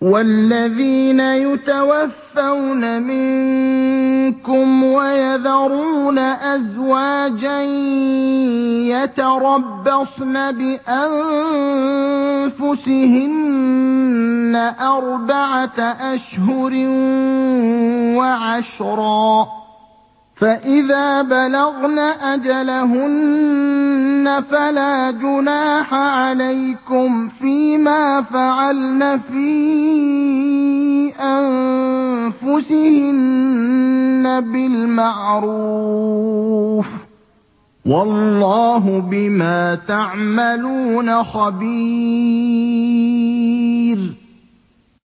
وَالَّذِينَ يُتَوَفَّوْنَ مِنكُمْ وَيَذَرُونَ أَزْوَاجًا يَتَرَبَّصْنَ بِأَنفُسِهِنَّ أَرْبَعَةَ أَشْهُرٍ وَعَشْرًا ۖ فَإِذَا بَلَغْنَ أَجَلَهُنَّ فَلَا جُنَاحَ عَلَيْكُمْ فِيمَا فَعَلْنَ فِي أَنفُسِهِنَّ بِالْمَعْرُوفِ ۗ وَاللَّهُ بِمَا تَعْمَلُونَ خَبِيرٌ